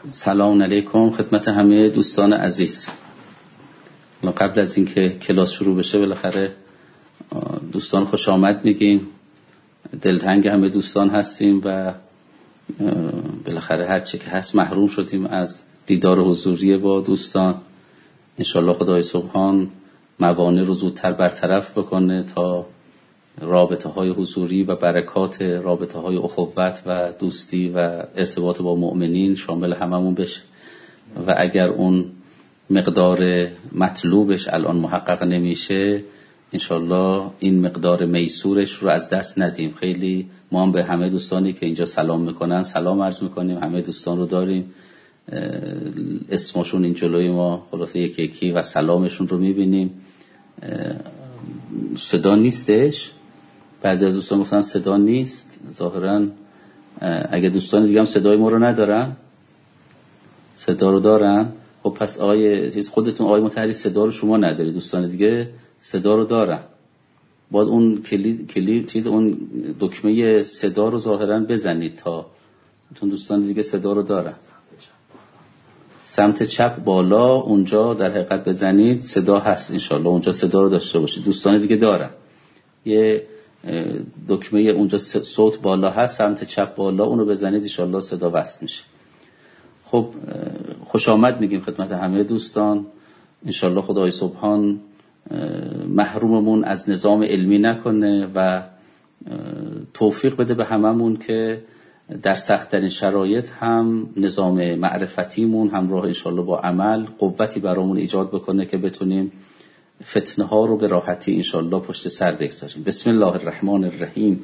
سلام علیکم خدمت همه دوستان عزیز. قبل از اینکه کلاس شروع بشه بالاخره دوستان خوش آمد میگیم. دلتنگ همه دوستان هستیم و بالاخره هر چی که هست محروم شدیم از دیدار حضوری با دوستان. انشالله خدای سبحان موانع رو زودتر برطرف بکنه تا رابطه های حضوری و برکات رابطه های اخوت و دوستی و ارتباط با مؤمنین شامل هممون بشه و اگر اون مقدار مطلوبش الان محقق نمیشه انشالله این مقدار میسورش رو از دست ندیم. خیلی ما هم به همه دوستانی که اینجا سلام میکنن سلام عرض میکنیم. همه دوستان رو داریم، اسمشون این جلوی ما خلاصه یکی یکی و سلامشون رو میبینیم. صدا نیستش، بعضی از دوستان گفتن صدا نیست. ظاهرا اگه دوستان دیگه هم صدای ما رو ندارن، صدا رو دارن، خب پس خودتون آقای متحری صدا رو شما نداری، دوستان دیگه صدا رو دارن. باید اون کلید اون دکمه صدا رو ظاهرا بزنید تا دوستان دیگه صدا رو دارن. سمت چپ بالا اونجا در حقیقت بزنید، صدا هست انشالله اونجا صدا رو داشته باشید. دوستان دیگه دارن یه دکمه اونجا صوت بالا هست، سمت چپ بالا اونو بزنید انشالله صدا وصل میشه. خب خوش آمد میگیم خدمت همه دوستان. انشالله خدای سبحان محروممون از نظام علمی نکنه و توفیق بده به هممون که در سخت‌ترین شرایط هم نظام معرفتیمون همراه انشالله با عمل قوتی برامون ایجاد بکنه که بتونیم فتنه ها رو به راحتی انشالله پشت سر بگذاریم. بسم الله الرحمن الرحیم.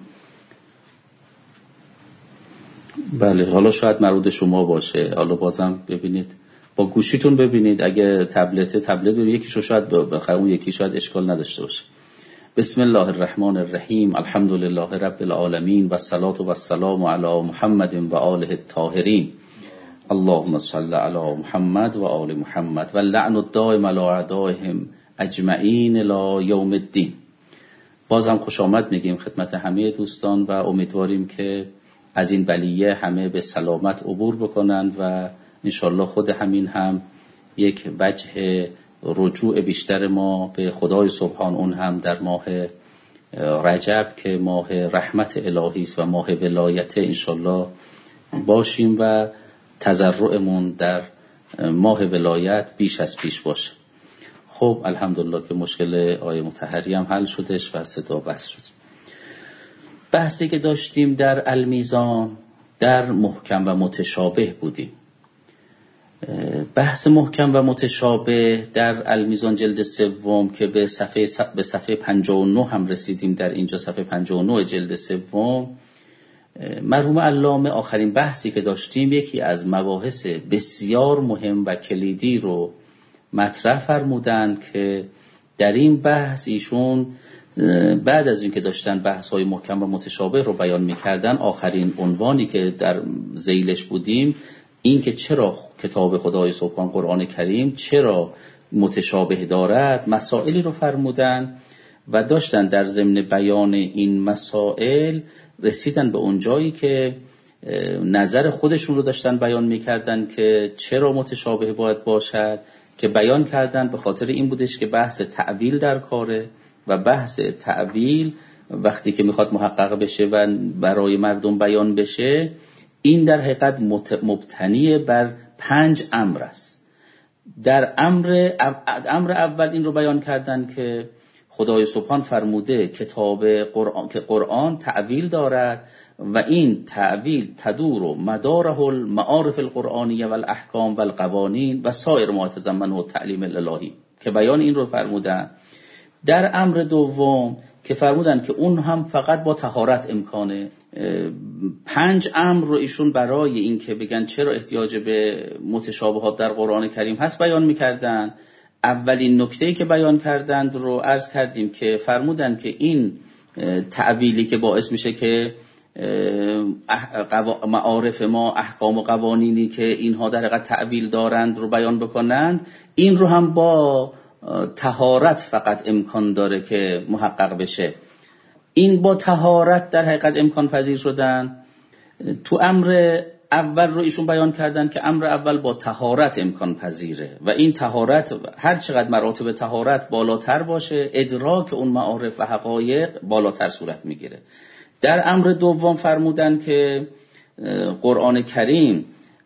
بله حالا شاید مربوط شما باشه، حالا بازم ببینید با گوشیتون ببینید، اگه تبلت ببینید یکیشو شاید بخیر اون یکی شاید اشکال نداشته باشه. بسم الله الرحمن الرحیم. الحمد لله رب العالمین و الصلاة و السلام علی محمد و آله الطاهرین. اللهم صل علی محمد و آل محمد و لعن الدائم علی اعدائهم اجمعین الی یوم الدین. باز هم خوش آمد میگیم خدمت همه دوستان و امیدواریم که از این بلیه همه به سلامت عبور بکنند و انشالله خود همین هم یک وجه رجوع بیشتر ما به خدای سبحان، اون هم در ماه رجب که ماه رحمت الهی است و ماه ولایت انشالله باشیم و تضرعمون در ماه ولایت بیش از پیش باشه. خب الحمدلله که مشکل آیه مطهری هم حل شدش و صدا بس شد. بحثی که داشتیم در المیزان در محکم و متشابه بودیم. بحث محکم و متشابه در المیزان جلد سوم که به صفحه 59 هم رسیدیم، در اینجا صفحه 59 جلد سوم، مرحوم علامه آخرین بحثی که داشتیم یکی از مباحث بسیار مهم و کلیدی رو مطرح فرمودند که در این بحث ایشون بعد از اینکه داشتن بحث‌های محکم و متشابه رو بیان می‌کردن، آخرین عنوانی که در ذیلش بودیم این که چرا کتاب خدای سبحان قرآن کریم چرا متشابه دارد، مسائلی رو فرمودن و داشتن در ضمن بیان این مسائل رسیدن به اون جایی که نظر خودشون رو داشتن بیان می‌کردن که چرا متشابه باید باشد، که بیان کردن به خاطر این بودش که بحث تعویل در کاره و بحث تعویل وقتی که میخواد محقق بشه و برای مردم بیان بشه این در حقیقت مبتنی بر 5 امر است. در امر اول این رو بیان کردن که خدای سبحان فرموده کتاب قرآن که قرآن تعویل دارد و این تعویل تدور و مداره المعارف القرآنیه و الاحکام و القوانین و سایر ما تضمنه التعلیم الالهی، که بیان این رو فرمودن. در امر دوم که فرمودن که اون هم فقط با طهارت امکانه. 5 امر رو ایشون برای این که بگن چرا احتیاج به متشابهات در قرآن کریم هست بیان میکردن. اولین نکته‌ای که بیان کردند رو عرض کردیم که فرمودن که این تعویلی که باعث میشه که معارف ما احکام و قوانینی که اینها در حقیقت تعویل دارند رو بیان بکنند، این رو هم با طهارت فقط امکان داره که محقق بشه. این با طهارت در حقیقت امکان پذیر شدن. تو امر اول رو ایشون بیان کردن که امر اول با طهارت امکان پذیره و این طهارت هر چقدر مراتب طهارت بالاتر باشه ادراک اون معارف و حقایق بالاتر صورت میگیره. در امر دوم فرمودن که قرآن کریم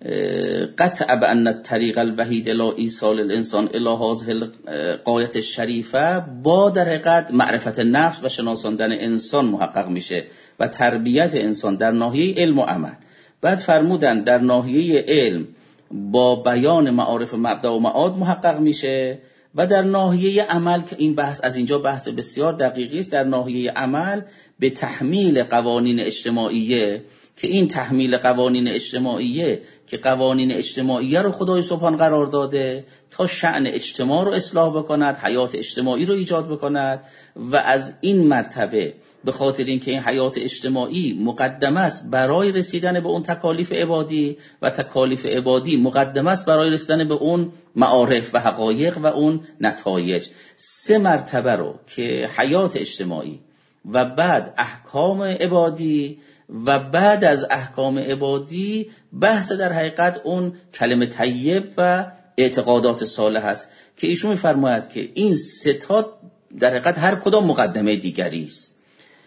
قطع بأن الطریق الوحید الی ایصال الانسان الی هذه الغایة الشریفه با در حقیقت معرفت نفس و شناساندن انسان محقق میشه و تربیت انسان در ناحیه علم و عمل. بعد فرمودن در ناحیه علم با بیان معارف مبدا و معاد محقق میشه و در ناحیه عمل که این بحث از اینجا بحث بسیار دقیقی است، در ناحیه عمل به تحمیل قوانین اجتماعیه که این تحمیل قوانین اجتماعیه که قوانین اجتماعیه رو خدای سبحان قرار داده تا شأن اجتماع رو اصلاح بکند، حیات اجتماعی رو ایجاد بکند و از این مرتبه به خاطر اینکه این حیات اجتماعی مقدمه است برای رسیدن به اون تکالیف عبادی و تکالیف عبادی مقدمه است برای رسیدن به اون معارف و حقایق و اون نتایج. 3 مرتبه رو که حیات اجتماعی و بعد احکام عبادی و بعد از احکام عبادی بحث در حقیقت اون کلمه طیب و اعتقادات صالح است که ایشون می‌فرماید که این 3 تا در حقیقت هر کدام مقدمه دیگری است.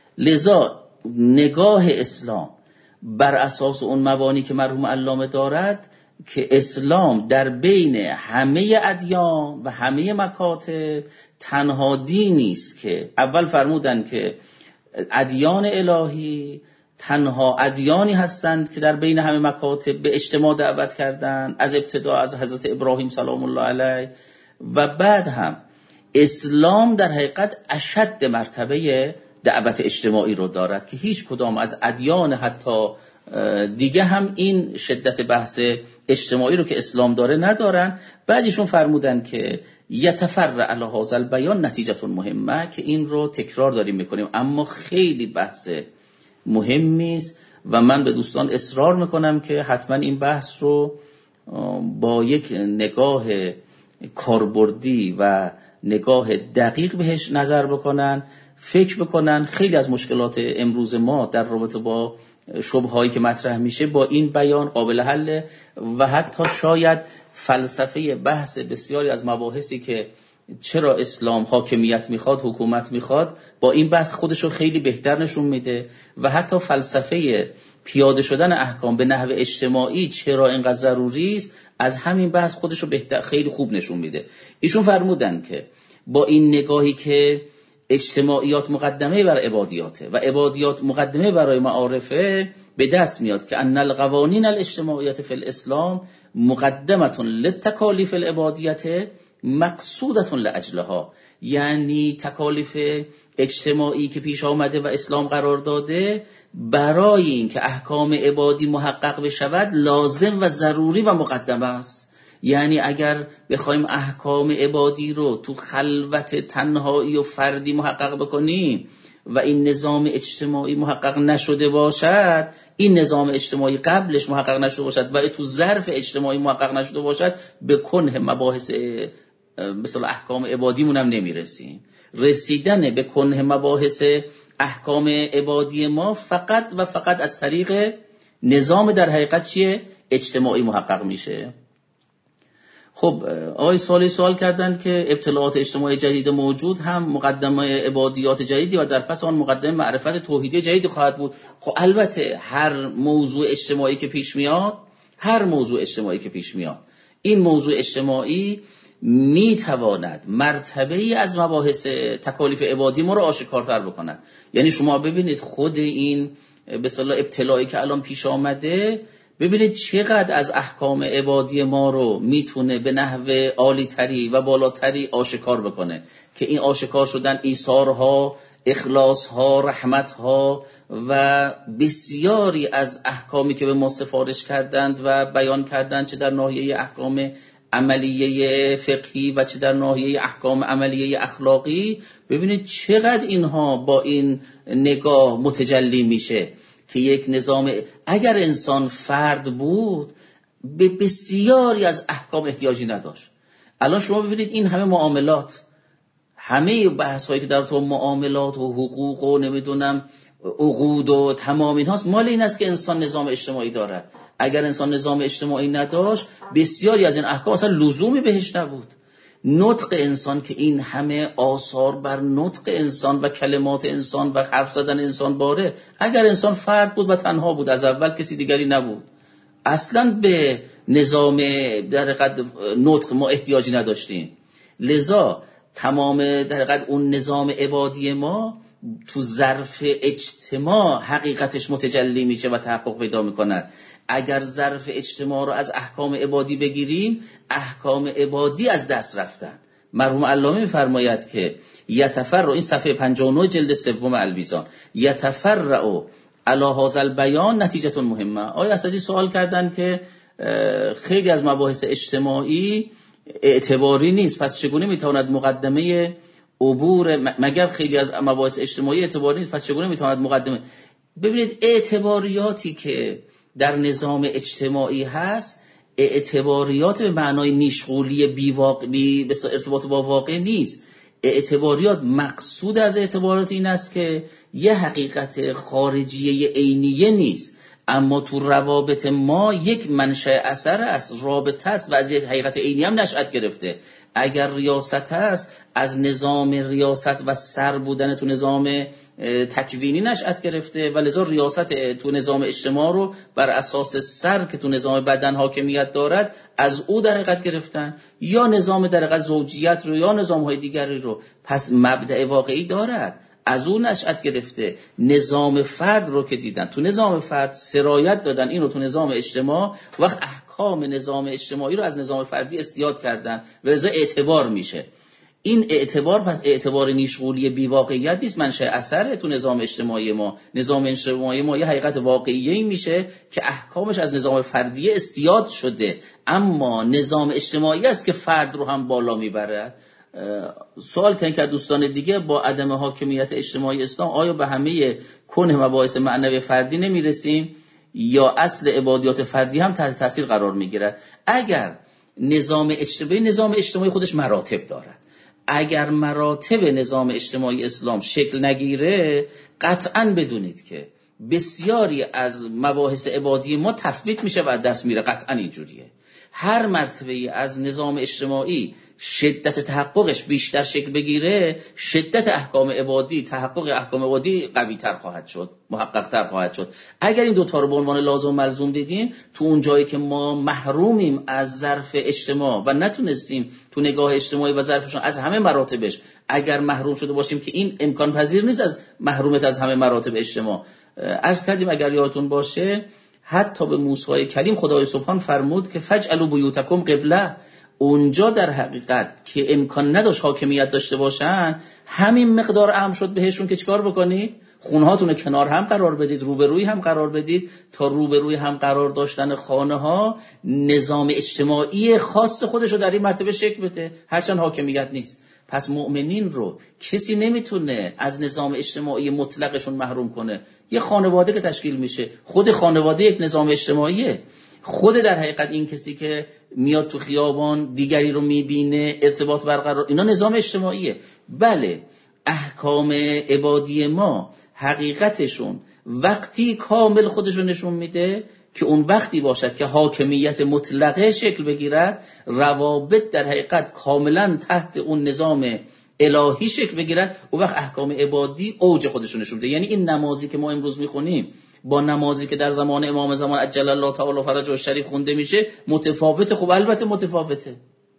لذا نگاه اسلام بر اساس اون مبانی که مرحوم علامه دارد که اسلام در بین همه ادیان و همه مکاتب تنها دینی است که اول فرمودن که ادیان الهی تنها ادیانی هستند که در بین همه مکاتب به اجتماع دعوت کردند، از ابتدا از حضرت ابراهیم سلام الله علیه، و بعد هم اسلام در حقیقت اشد مرتبه دعوت اجتماعی رو دارد که هیچ کدام از ادیان حتی دیگه هم این شدت بحث اجتماعی رو که اسلام داره ندارن. بعدشون فرمودن که یتفرع علی هذا البیان نتیجه مهمه که این رو تکرار داریم میکنیم اما خیلی بحث مهمی است و من به دوستان اصرار میکنم که حتما این بحث رو با یک نگاه کاربردی و نگاه دقیق بهش نظر بکنن، فکر بکنن. خیلی از مشکلات امروز ما در رابطه با شبههایی که مطرح میشه با این بیان قابل حله و حتی شاید فلسفه بحث بسیاری از مباحثی که چرا اسلام حاکمیت میخواد، حکومت میخواد، با این بحث خودشو خیلی بهتر نشون میده و حتی فلسفه پیاده شدن احکام به نحو اجتماعی چرا اینقدر ضروری است از همین بحث خودشو بهتر خیلی خوب نشون میده. ایشون فرمودن که با این نگاهی که اجتماعیات مقدمه بر عبادیاته و عبادیات مقدمه برای معارفه، به دست میاد که ان القوانین الاجتماعیت فی الاسلام مقدمه للتکالیف العبادیت مقصودة لاجلها، یعنی تکالیف اجتماعی که پیش آمده و اسلام قرار داده برای اینکه احکام عبادی محقق بشود لازم و ضروری و مقدمه است. یعنی اگر بخوایم احکام عبادی رو تو خلوت تنهایی و فردی محقق بکنیم و این نظام اجتماعی محقق نشده باشد، این نظام اجتماعی قبلش محقق نشده باشد و تو ظرف اجتماعی محقق نشده باشد، به کنه مباحث مثل احکام عبادیمون هم نمیرسیم. رسیدن به کنه مباحث احکام عبادی ما فقط و فقط از طریق نظام در حقیقت چیه؟ اجتماعی محقق میشه. خب آقای سوال کردن که ابتلاعات اجتماعی جدید موجود هم مقدمه عبادیات جدیدی و در پس آن مقدمه معرفت توحیدی جدیدی خواهد بود. خب البته هر موضوع اجتماعی که پیش میاد این موضوع اجتماعی میتواند مرتبه ای از مباحث تکالیف عبادی ما رو آشکارتر بکند. یعنی شما ببینید خود این به اصطلاح ابتلایی که الان پیش آمده، ببینید چقدر از احکام عبادی ما رو میتونه به نحو عالی تری و بالاتری آشکار بکنه که این آشکار شدن ایثارها، اخلاصها، رحمتها و بسیاری از احکامی که به ما سفارش کردند و بیان کردند، چه در ناحیه احکام عملیه فقهی و چه در ناحیه احکام عملیه اخلاقی. ببینید چقدر اینها با این نگاه متجلی میشه که یک نظام اگر انسان فرد بود به بسیاری از احکام احتیاجی نداشت. الان شما ببینید این همه معاملات، همه بحثایی که در تو معاملات و حقوق و نمیدونم عقود و تمام اینهاست، مال این است که انسان نظام اجتماعی دارد اگر انسان نظام اجتماعی نداشت بسیاری از این احکام اصلا لزومی بهش نبود. نطق انسان که این همه آثار بر نطق انسان و کلمات انسان و حرف زدن انسان باره، اگر انسان فرد بود و تنها بود، از اول کسی دیگری نبود، اصلا به نظام در حقیقت نطق ما احتیاجی نداشتیم. لذا تمام در حقیقت اون نظام عبادی ما تو ظرف اجتماع حقیقتش متجلی میشه و تحقق پیدا میکنه. اگر ظرف اجتماع رو از احکام عبادی بگیریم، احکام عبادی از دست رفتن. مرحوم علامه میفرماید که یتفرع، این صفحه 59 جلد سوم المیزان، یتفرع علی هذا البیان نتیجه مهمه. آیا اسدی سوال کردن که خیلی از مباحث اجتماعی اعتباری نیست، پس چگونه میتواند مقدمه عبور، مگر خیلی از مباحث اجتماعی اعتباری نیست، پس چگونه میتواند مقدمه؟ ببینید اعتباریاتی که در نظام اجتماعی هست، اعتباریات به معنای نیشغولی بیواقعی به ارتباط با واقع نیست. اعتباریات، مقصود از اعتبارات این است که یه حقیقت خارجیه عینیه نیست، اما تو روابط ما یک منشأ اثر است، رابطه است و از یک حقیقت عینی هم نشأت گرفته. اگر ریاست است، از نظام ریاست و سر بودن تو نظام تکوینی نشأت گرفته و لذا ریاست تو نظام اجتماع رو بر اساس سر که تو نظام بدن حاکمیت دارد از او در حقیقت گرفتن، یا نظام در حقیقت زوجیت رو یا نظام‌های دیگری رو. پس مبدأ واقعی دارد، از اون نشأت گرفته. نظام فرد رو که دیدن تو نظام فرد سرایت دادن این رو تو نظام اجتماع، وقت احکام نظام اجتماعی رو از نظام فردی استیاد کردن و لذا اعتبار میشه. این اعتبار پس اعتبار نیشغولی بیواقعیت نیست، منشأ اثره تو نظام اجتماعی ما. نظام اجتماعی ما یه حقیقت واقعیه میشه که احکامش از نظام فردی استیاد شده، اما نظام اجتماعی است که فرد رو هم بالا میبره. سوال کردن که دوستان دیگه با عدم حاکمیت اجتماعی اسلام آیا به همه کنه مباحث معنوی فردی نمیرسیم یا اصل عبادیات فردی هم تحت تاثیر قرار میگیره؟ اگر نظام اجتماعی خودش مراتب داره، اگر مراتب نظام اجتماعی اسلام شکل نگیره، قطعاً بدونید که بسیاری از مباحث عبادی ما تثبیت میشه و دست میره. قطعاً اینجوریه. هر مرتبه از نظام اجتماعی شدت تحققش بیشتر شکل بگیره، شدت احکام عبادی، تحقق احکام عبادی قوی تر خواهد شد، محقق تر خواهد شد. اگر این دوتا رو به عنوان لازم ملزوم دیدیم، تو اون جایی که ما محرومیم از ظرف اجتماع و نتونستیم تو نگاه اجتماعی و ظرفشون از همه مراتبش، اگر محروم شده باشیم که این امکان پذیر نیست از محرومیت از همه مراتب اجتماع. عرض کردیم اگر یادتون باشه حتی به موسی کلیم خدای سبحان فرمود که فجعلوا بیوتکم قبله. اونجا در حقیقت که امکان نداشت حاکمیت داشته باشن، همین مقدار امر شد بهشون که چیکار بکنید؟ خونهاتون کنار هم قرار بدید، روبروی هم قرار بدید. تا روبروی هم قرار داشتن خانه ها نظام اجتماعی خاص خودش رو در این مرتبه شکل بده، هرچند حاکمیت نیست. پس مؤمنین رو کسی نمیتونه از نظام اجتماعی مطلقشون محروم کنه. یه خانواده که تشکیل میشه، خود خانواده یک نظام اجتماعیه. خود در حقیقت این کسی که میاد تو خیابان دیگری رو میبینه، ارتباط برقرار، اینا نظام اجتماعیه. بله، احکام عبادی ما حقیقتشون وقتی کامل خودشون نشون میده که اون وقتی باشد که حاکمیت مطلقه شکل بگیرد، روابط در حقیقت کاملا تحت اون نظام الهی شکل بگیرد، اون وقت احکام عبادی اوج خودشون نشون میده. یعنی این نمازی که ما امروز میخونیم با نمازی که در زمان امام زمان عجل الله تعالی فرجه الشریف خونده میشه متفاوته. خب البته متفاوته.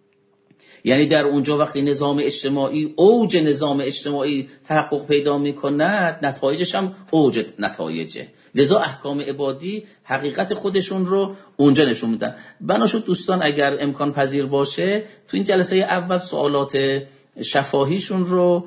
یعنی در اونجا وقتی نظام اجتماعی، اوج نظام اجتماعی تحقق پیدا میکند، نتایجش هم اوج نتایجه. لذا احکام عبادی حقیقت خودشون رو اونجا نشون میدن. بناشد دوستان اگر امکان پذیر باشه تو این جلسه اول سوالات شفاهیشون رو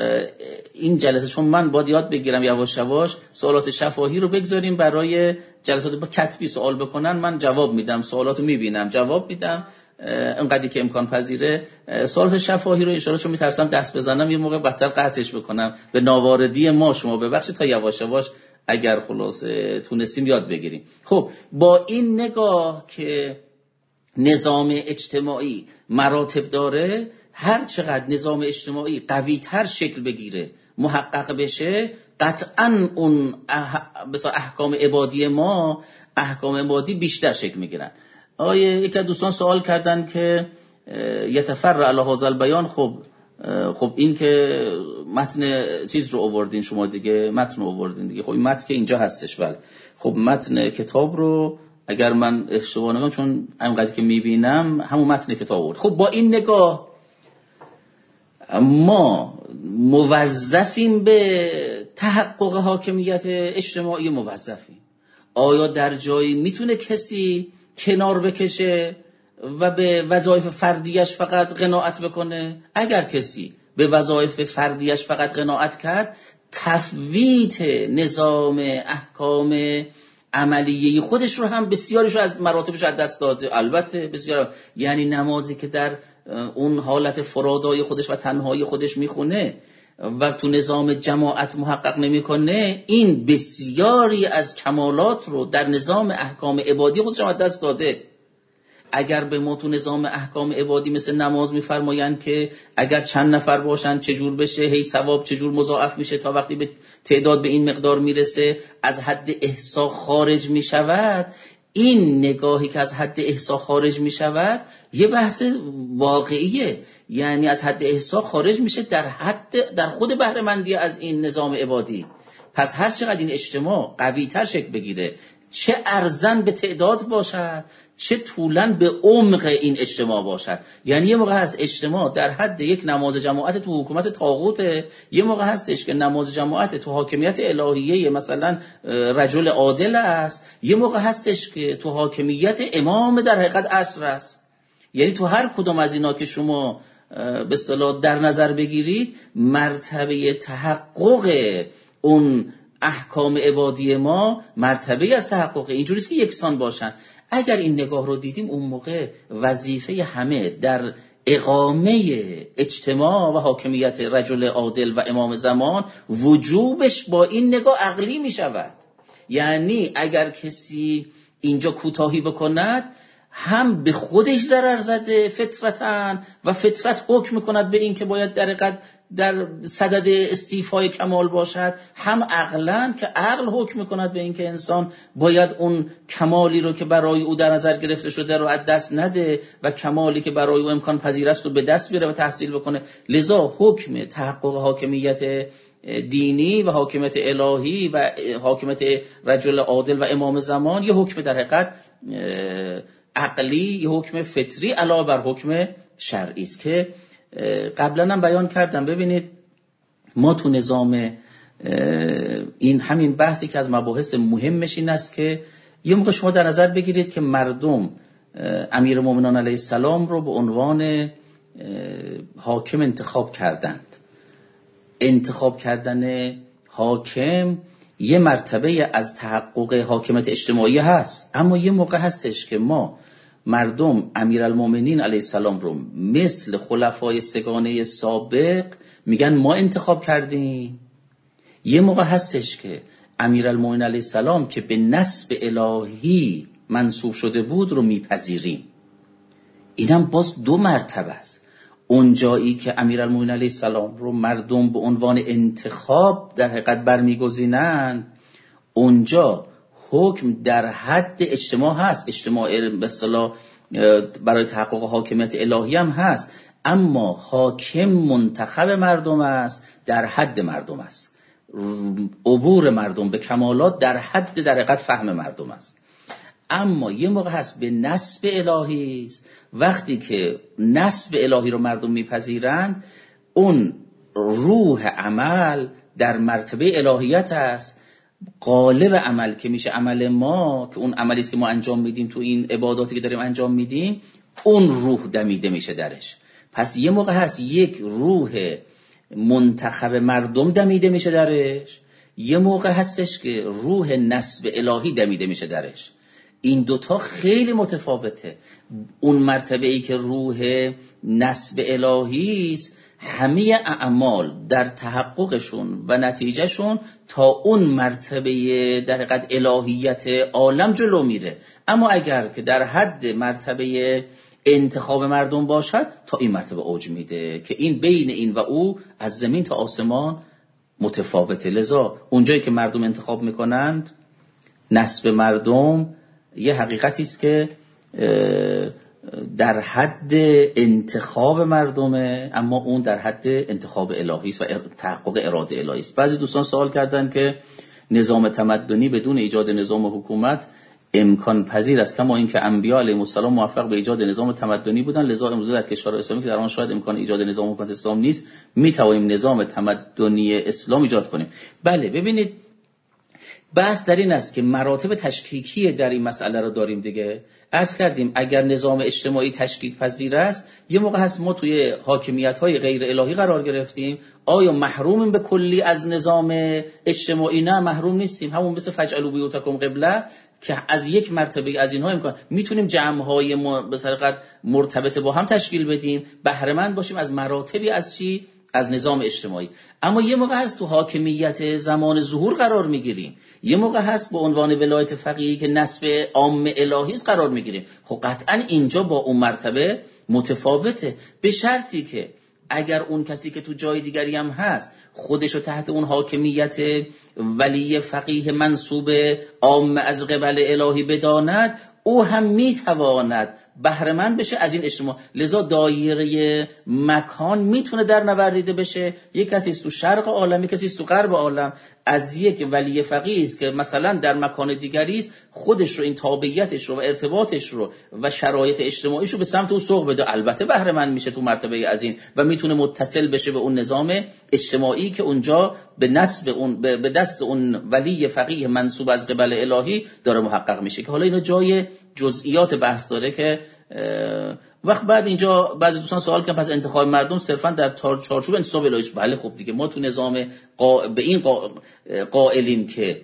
این جلسه، چون من باید یاد بگیرم یواش یواش، سوالات شفاهی رو بگذاریم برای جلسات با کتبی سوال بکنن، من جواب میدم، سوالاتو میبینم جواب میدم انقدری که امکان پذیره. سوالات شفاهی رو ان شاءالله، چون میترسم دست بزنم یه موقع بدتر قطعش بکنم، به ناواردی ما شما ببخشید، تا یواش یواش اگر خلاصه تونستیم یاد بگیریم. خب با این نگاه که نظام اجتماعی مراتب داره، هر چقدر نظام اجتماعی قوی تر شکل بگیره محقق بشه، قطعا اون احکام عبادی ما، احکام عبادی بیشتر شکل میگیرن. یک از دوستان سوال کردن که یتفرع علی هذا البیان، خب این که متن چیز رو آوردین شما دیگه، متن رو آوردین دیگه، خب این متن که اینجا هستش. بله خب متن کتاب رو اگر من اشتباه نکنم، چون همونقدر که میبینم همون متن کتاب آورد. خب با این نگاه ما موظفیم به تحقق حاکمیت اجتماعی، موظفیم. آیا در جایی میتونه کسی کنار بکشه و به وظایف فردیش فقط قناعت بکنه؟ اگر کسی به وظایف فردیش فقط قناعت کرد، تفویت نظام احکام عملیه خودش رو هم بسیارش از مراتبش از دست داده. البته بسیار، یعنی نمازی که در اون حالت فرادای خودش و تنهایی خودش میخونه و تو نظام جماعت محقق نمیکنه، این بسیاری از کمالات رو در نظام احکام عبادی خودش از دست داده. اگر به ما تو نظام احکام عبادی مثل نماز میفرمایند که اگر چند نفر باشن چجور بشه، هی ثواب چجور مضاعف میشه تا وقتی به تعداد به این مقدار میرسه از حد احصا خارج میشود، این نگاهی که از حد احصا خارج میشود یه بحث واقعیه. یعنی از حد احصا خارج میشه در خود بهره مندی از این نظام عبادی. پس هر چقدر این اجتماع قوی تر شکل بگیره، چه ارزن به تعداد باشد، چه طولن به عمق این اجتماع باشد. یعنی یه موقع هست اجتماع در حد یک نماز جماعت تو حکومت طاغوته، یه موقع هستش که نماز جماعت تو حاکمیت الهیه مثلا رجل عادل است، یه موقع هستش که تو حاکمیت امام در حقیقت عصر است. یعنی تو هر کدوم از اینا که شما به اصطلاح در نظر بگیرید، مرتبه تحقق اون احکام عبادی ما مرتبه از تحقق، اینجوریست که یکسان باشن. اگر این نگاه رو دیدیم، اون موقع وظیفه همه در اقامه اجتماع و حاکمیت رجل عادل و امام زمان وجوبش با این نگاه عقلی می شود. یعنی اگر کسی اینجا کوتاهی بکند، هم به خودش ضرر زده فطرتاً و فطرت حکم کند به این که باید در صدد استیفای کمال باشد، هم عقلاً که عقل حکم کند به این که انسان باید اون کمالی رو که برای او در نظر گرفته شده رو از دست نده و کمالی که برای او امکان پذیر است رو به دست بیاره و تحصیل بکنه. لذا حکم تحقق حاکمیت دینی و حاکمیت الهی و حاکمیت رجل عادل و امام زمان یه حکم در حقیقت عقلی، یه حکم فطری علاوه بر حکم شرعی است که قبلا هم بیان کردم. ببینید ما تو نظام این همین بحثی که از مباحث مهمش این است که یه موقع شما در نظر بگیرید که مردم امیرالمومنین علیه السلام رو به عنوان حاکم انتخاب کردند. انتخاب کردن حاکم یه مرتبه از تحقق حاکمیت اجتماعی هست، اما یه موقع هستش که ما مردم امیرالمومنین علیه السلام رو مثل خلفای سگانه سابق میگن ما انتخاب کردیم. یه موقع هستش که امیرالمومنین علیه السلام که به نسب الهی منسوب شده بود رو میپذیریم. اینم باز دو مرتبه است. اون جایی که امیرالمومنین علیه السلام رو مردم به عنوان انتخاب در حقیقت برمیگزینن، اونجا حکم در حد اجتماع هست، اجتماع به اصطلاح برای تحقق حاکمیت الهی هم هست، اما حاکم منتخب مردم است، در حد مردم است. عبور مردم به کمالات در حد در حقیقت فهم مردم است. اما یه موقع هست به نسب الهی است. وقتی که نسب الهی رو مردم میپذیرند، اون روح عمل در مرتبه الهیت است. غالب عمل که میشه عمل ما، که اون عملی است که ما انجام میدیم تو این عباداتی که داریم انجام میدیم، اون روح دمیده میشه درش. پس یه موقع هست یک روح منتخب مردم دمیده میشه درش، یه موقع هستش که روح نسب الهی دمیده میشه درش. این دوتا خیلی متفاوته. اون مرتبه ای که روح نسب الهی است، همه اعمال در تحققشون و نتیجهشون تا اون مرتبه در حقیقت الهیت عالم جلو میره. اما اگر که در حد مرتبه انتخاب مردم باشد، تا این مرتبه اوج میده که این بین این و او از زمین تا آسمان متفاوته. لذا اونجایی که مردم انتخاب میکنند، نسب مردم یه حقیقتی است که در حد انتخاب مردمه، اما اون در حد انتخاب الهی است و تحقق اراده الهی است. بعضی دوستان سوال کردن که نظام تمدنی بدون ایجاد نظام حکومت امکان پذیر است، کما اینکه انبیاء علیهم السلام موفق به ایجاد نظام تمدنی بودند، لذا امروزه در کشور اسلامی که در آن شاید امکان ایجاد نظام حکومت اسلام نیست، میتوانیم نظام تمدنی اسلام ایجاد کنیم. بله، ببینید بحث در این است که مراتب تشکیکی در این مسئله رو داریم دیگه. عرض کردیم اگر نظام اجتماعی تشکیک پذیر است، یه موقع هست ما توی حاکمیت‌های غیر الهی قرار گرفتیم. آیا محرومیم به کلی از نظام اجتماعی؟ نه، محروم نیستیم. همون مثل فجعلوا بیوتکم قبله که از یک مرتبه از اینها امکان میتونیم جمع‌های به طریقت مرتبط با هم تشکیل بدیم، بهره مند باشیم از مراتبی از چی؟ از نظام اجتماعی. اما یه موقع هست تو حاکمیت زمان ظهور قرار میگیریم، یه موقع هست به عنوان ولایت فقیهی که نسب عام الهی است قرار میگیریم. خب قطعا اینجا با اون مرتبه متفاوته، به شرطی که اگر اون کسی که تو جای دیگری هم هست خودشو تحت اون حاکمیت ولی فقیه منصوب عام از قبل الهی بداند، او هم میتواند بهره مند بشه از این اجتماع. لذا دایره مکان میتونه در نوردیده بشه. یک کسی است تو شرق عالم، یک کسی است تو غرب عالم، از یک ولی فقیه است که مثلا در مکان دیگری است، خودش رو، این تابعیتش رو و ارتباطش رو و شرایط اجتماعیش رو به سمت اون سوق بده، البته بهره مند میشه تو مرتبه از این و میتونه متصل بشه به اون نظام اجتماعی که اونجا به نسب اون به دست اون ولی فقیه منصوب از قبل الهی داره محقق میشه. که حالا اینا جای جزئیات بحث داره که وقت بعد اینجا بعضی دوستان سوال کردن پس انتخاب مردم صرفا در چارچوب انتصاب الهی است. بله خب دیگه ما تو نظام به این قائلیم که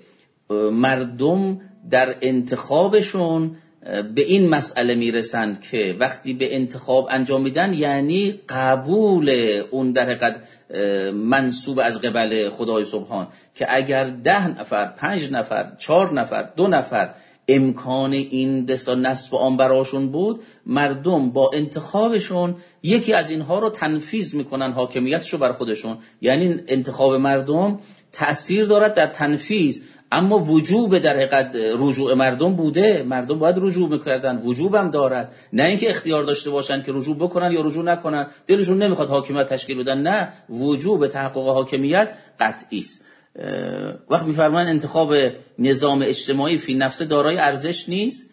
مردم در انتخابشون به این مسئله میرسند که وقتی به انتخاب انجام میدن یعنی قبول اون در حقیقت منصوب از قبل خدای سبحان، که اگر 10 نفر، 5 نفر، 4 نفر، 2 نفر امکان این دستا نصب آن براشون بود، مردم با انتخابشون یکی از اینها رو تنفیذ میکنن، حاکمیتشو بر خودشون. یعنی انتخاب مردم تأثیر دارد در تنفیذ، اما وجوب در حقیقت رجوع مردم بوده، مردم باید رجوع میکردن، وجوب هم دارد، نه اینکه اختیار داشته باشن که رجوع بکنن یا رجوع نکنن، دلشون نمیخواد حاکمیت تشکیل بدن، نه، وجوب تحقق حاکمیت قطعی است. وقت میفرمان انتخاب نظام اجتماعی فی نفسه دارای ارزش نیست،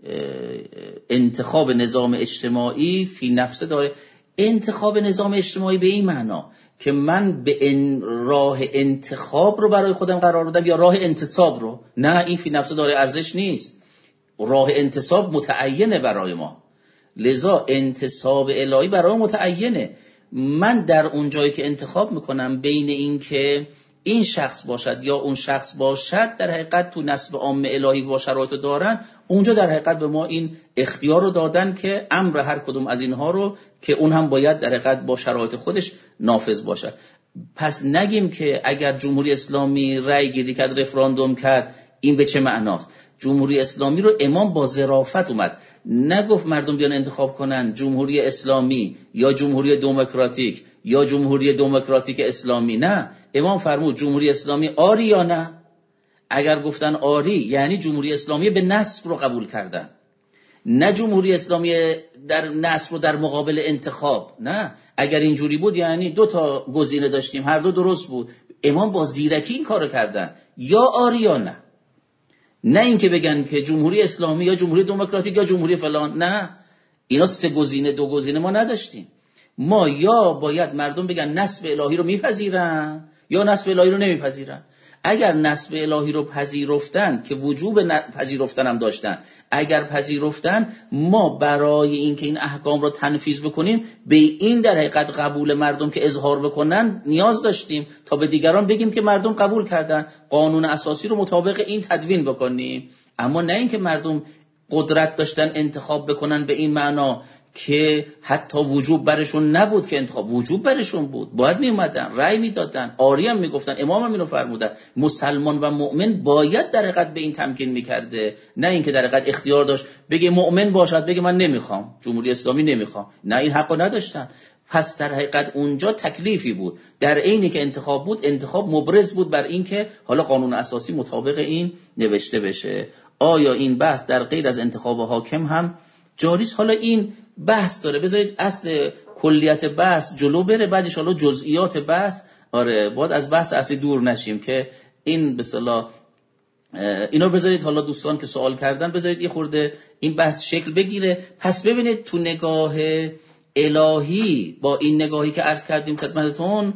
انتخاب نظام اجتماعی فی نفسه دارای انتخاب نظام اجتماعی به این معنا که من به راه انتخاب رو برای خودم قرار دادم یا راه انتصاب رو، نه، این فی نفسه دارای ارزش نیست. راه انتصاب متعینه برای ما، لذا انتصاب الهی برای متعینه. من در اون جایی که انتخاب میکنم بین این که این شخص باشد یا اون شخص باشد، در حقیقت تو نسب عام الهی با شرایط دارن، اونجا در حقیقت به ما این اختیار رو دادن که امر هر کدوم از اینها رو که اون هم باید در حقیقت با شرایط خودش نافذ باشد. پس نگیم که اگر جمهوری اسلامی رأی گیری کرد، رفراندوم کرد، این به چه معناست؟ جمهوری اسلامی رو امام با ظرافت اومد، نگفت مردم بیان انتخاب کنن جمهوری اسلامی یا جمهوری دموکراتیک یا جمهوری دموکراتیک اسلامی، نه، امام فرمود جمهوری اسلامی آری یا نه. اگر گفتن آری یعنی جمهوری اسلامی به نصب رو قبول کردن، نه جمهوری اسلامی در نصب رو در مقابل انتخاب، نه. اگر اینجوری بود یعنی 2 تا گزینه داشتیم، هر دو درست بود. امام با زیرکی این کارو کردن، یا آری یا نه، نه اینکه بگن که جمهوری اسلامی یا جمهوری دموکراتیک یا جمهوری فلان، نه، اینا 3 گزینه 2 گزینه ما نداشتیم. ما یا باید مردم بگن نصب الهی رو میپذیرن یا نصب الهی رو نمیپذیرن. اگر نصب الهی رو پذیرفتن که وجوب پذیرفتن هم داشتن، اگر پذیرفتن، ما برای اینکه این احکام رو تنفیذ بکنیم به این در حقیقت قبول مردم که اظهار بکنن نیاز داشتیم تا به دیگران بگیم که مردم قبول کردن، قانون اساسی رو مطابق این تدوین بکنیم. اما نه اینکه مردم قدرت داشتن انتخاب بکنن به این معنا که حتی وجوب برشون نبود که انتخاب، وجوب برشون بود، باید می اومدن رأی میدادن، آری هم میگفتن، امام هم اینو فرمودن، مسلمان و مؤمن باید در حقیقت به این تمکین میکرده، نه اینکه در حقیقت اختیار داشت بگه مؤمن باشد بگه من نمیخوام جمهوری اسلامی نمیخوام، نه، این حقو نداشتن. پس در حقیقت اونجا تکلیفی بود، در عینی که انتخاب بود، انتخاب مبرز بود بر این که حالا قانون اساسی مطابق این نوشته بشه. آیا این بحث در غیر از انتخاب حاکم هم جاری است؟ حالا این بحث داره، بذارید اصل کلیت بحث جلو بره، بعدش حالا جزئیات بحث. آره باید از بحث اصلی دور نشیم که این به اصطلاح اینا بذارید حالا دوستان که سوال کردن بذارید یه خورده این بحث شکل بگیره. پس ببینید تو نگاه الهی با این نگاهی که عرض کردیم خدمتتون،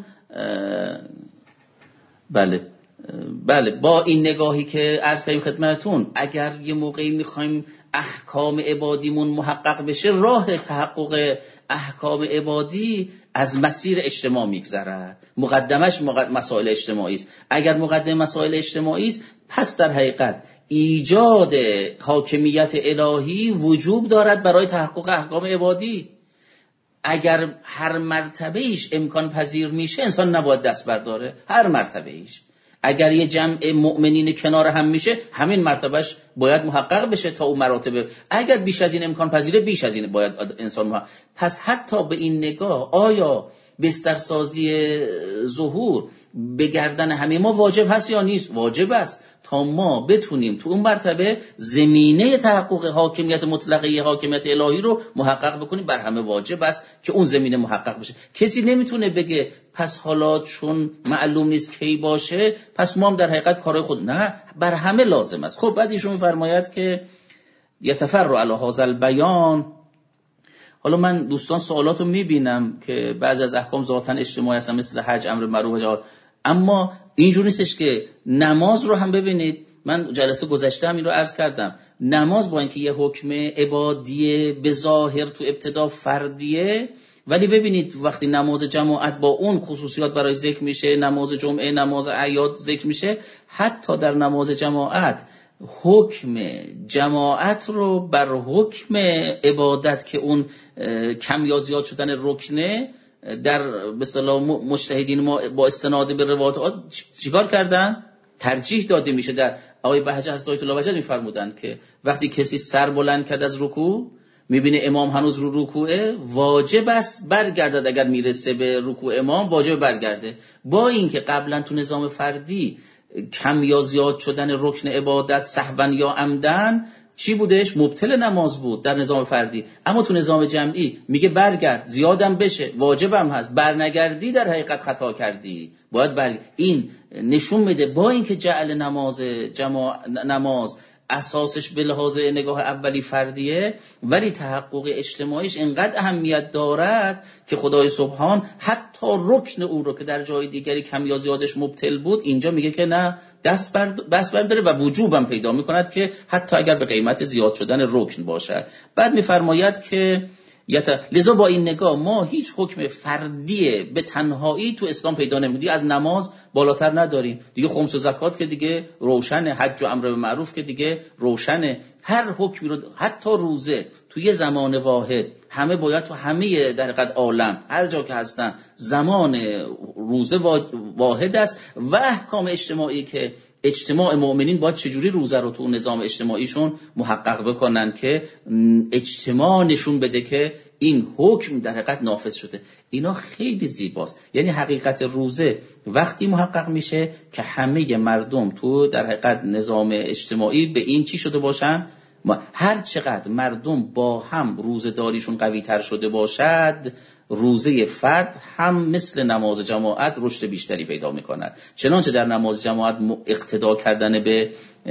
بله با این نگاهی که عرض کردیم خدمتتون، اگر یه موقعی میخوایم احکام عبادیمون محقق بشه، راه تحقق احکام عبادی از مسیر اجتماع میگذرد. مقدمش مسائل اجتماعی است. اگر مقدم مسائل اجتماعی است، پس در حقیقت ایجاد حاکمیت الهی وجوب دارد برای تحقق احکام عبادی. اگر هر مرتبه ایش امکان پذیر میشه، انسان نباید دست برداره. هر مرتبه ایش اگر یه جمع مؤمنین کنار هم میشه، همین مرتبهش باید محقق بشه تا اون مراتب. اگر بیش از این امکان پذیره، بیش از این باید انسان محقق. پس حتی به این نگاه آیا بسترسازی ظهور به گردن همه ما واجب هست یا نیست؟ واجب است تا ما بتونیم تو اون مرتبه زمینه تحقق حاکمیت مطلقه حاکمیت الهی رو محقق بکنیم. بر همه واجب است که اون زمینه محقق بشه. کسی نمیتونه بگه پس حالا چون معلوم نیست کی باشه پس ما هم در حقیقت کارهای خود، نه، بر همه لازم است. خب بعد ایشون میفرماید که یتفرع علی هذا البیان. حالا من دوستان سوالاتو میبینم که بعضی از احکام ذاتاً اجتماعی هستن، مثل حج، امر معروف، جهاد، اما اینجوری نیستش که نماز رو هم ببینید. من جلسه گذشته هم این رو عرض کردم، نماز با اینکه یه حکم عبادیه به ظاهر تو ابتدا فردیه، ولی ببینید وقتی نماز جماعت با اون خصوصیات برای ذکر میشه، نماز جمعه، نماز اعیاد ذکر میشه، حتی در نماز جماعت حکم جماعت رو بر حکم عبادت که اون کم یا زیاد شدن رکنه در به اصطلاح مجتهدین ما با استناد به روایات چیکار کردن؟ ترجیح داده میشه. در آقای بهجت حضرت آیت الله بهجت میفرمودن که وقتی کسی سر بلند کرد از رکوع، میبینه امام هنوز رو رکوعه، واجب است برگردد. اگر میرسه به رکوع امام واجب برگرده. با اینکه قبلا تو نظام فردی کم یا زیاد شدن رکن عبادت سهوا یا عمدن چی بودش؟ مبطل نماز بود در نظام فردی. اما تو نظام جمعی میگه برگرد، زیادم بشه، واجبم هست، برنگردی در حقیقت خطا کردی، باید این نشون میده با اینکه جعل نماز اساسش به لحاظ نگاه اولی فردیه، ولی تحقق اجتماعیش اینقدر اهمیت دارد که خدای سبحان حتی رکن او رو که در جای دیگری کم یا زیادش مبطل بود، اینجا میگه که نه، دست برداره و وجوبم پیدا میکند که حتی اگر به قیمت زیاد شدن رکن باشد. بعد میفرماید که لذا با این نگاه ما هیچ حکم فردی به تنهایی تو اسلام پیدا نمی‌کنیم. از نماز بالاتر نداریم دیگه، خمس و زکات که دیگه روشنه، حج و امر به معروف که دیگه روشنه. هر حکمی رو، حتی روزه، توی زمان واحد همه باید تو همه در حقیقت عالم هر جا که هستن زمان روزه واحد است. و احکام اجتماعی که اجتماع مؤمنین باید چجوری روزه رو تو نظام اجتماعیشون محقق بکنن که اجتماع نشون بده که این حکم در حقیقت نافذ شده. اینا خیلی زیباست. یعنی حقیقت روزه وقتی محقق میشه که همه مردم تو در حقیقت نظام اجتماعی به این چی شده باشن، هر چقدر مردم با هم روزه داریشون قوی تر شده باشد، روزه فرد هم مثل نماز جماعت رشد بیشتری پیدا میکند. چنانچه در نماز جماعت اقتدا کردن به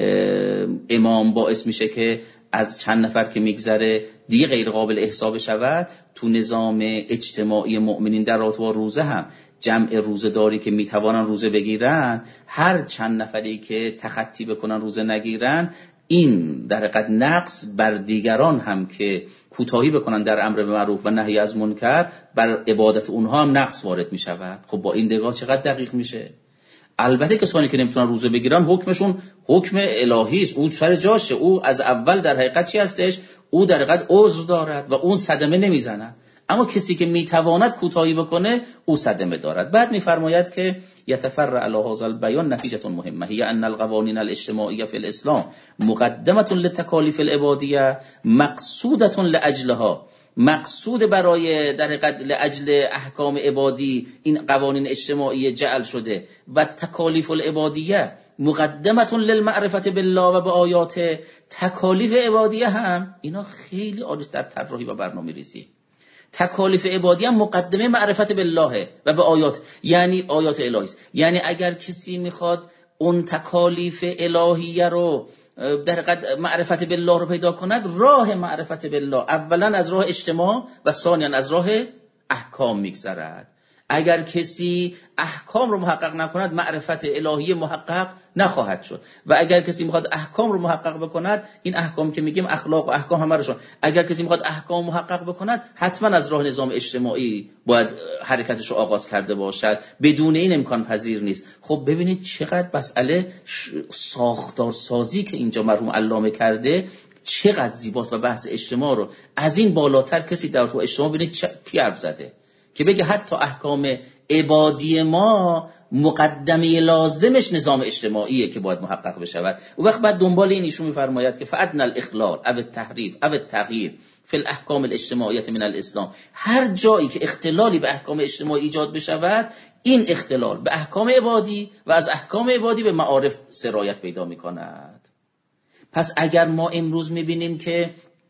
امام باعث میشه که از چند نفر که میگذره دیگه غیر قابل احساب شود، تو نظام اجتماعی مؤمنین در رابطه با روزه هم جمع روزه داری که میتوانن روزه بگیرن، هر چند نفری که تخطی بکنن روزه نگیرن، این در حقیقت نقص بر دیگران هم که کوتاهی بکنن در امر معروف و نهی از منکر، بر عبادت اونها هم نقص وارد می شود. خب با این نگاه چقدر دقیق میشه. البته کسانی که نمیتونن روزه بگیرن حکمشون حکم الهی است، او سر جاشه، او از اول در حقیقت چی هستش؟ او در حقیقت عذر دارد و اون صدمه نمیزنه. اما کسی که میتواند کوتاهی بکنه او صدمه دارد. بعد میفرماید که یتفرع علی هذا البیان نتیجه مهمه هی ان القوانین الاجتماعیه فی الاسلام مقدمه للتکالیف العبادیه مقصوده لاجلها مقصود برای در حقیقت لاجل احکام عبادی این قوانین اجتماعی جعل شده و تکالیف العبادیه مقدمتون للمعرفت بالله و به آیات. تکالیف عبادیه هم اینا خیلی عالیه در طراحی و برنامه‌ریزی. تکالیف عبادی هم مقدمه معرفت بالله و به آیات، یعنی آیات الهی است. یعنی اگر کسی میخواد اون تکالیف الهیه رو در حقیقت معرفت بالله رو پیدا کند، راه معرفت بالله اولا از راه اجتماع و ثانیا از راه احکام میگذرد. اگر کسی احکام رو محقق نکند معرفت الهی محقق نخواهد شد و اگر کسی میخواد احکام رو محقق بکند، این احکام که میگیم اخلاق و احکام همه رو شد، اگر کسی میخواد احکام محقق بکند حتما از راه نظام اجتماعی باید حرکتش رو آغاز کرده باشد، بدون این امکان پذیر نیست. خب ببینید چقدر مسئله ساختار سازی که اینجا مرحوم علامه کرده چقدر زیباست و بحث اجتماع رو از این بالاتر کسی در تو اجتماع ببینید کی حرف زده که بگه حتی احکام عبادی ما مقدمه لازمش نظام اجتماعیه که باید محقق بشود. و وقت بعد دنبال این ایشون میفرماید که فادنا الاخلال او التحریف او التغییر فی الاحکام الاجتماعیه من الاسلام، هر جایی که اختلالی به احکام اجتماعی ایجاد بشود، این اختلال به احکام عبادی و از احکام عبادی به معارف سرایت پیدا میکند. پس اگر ما امروز میبینیم که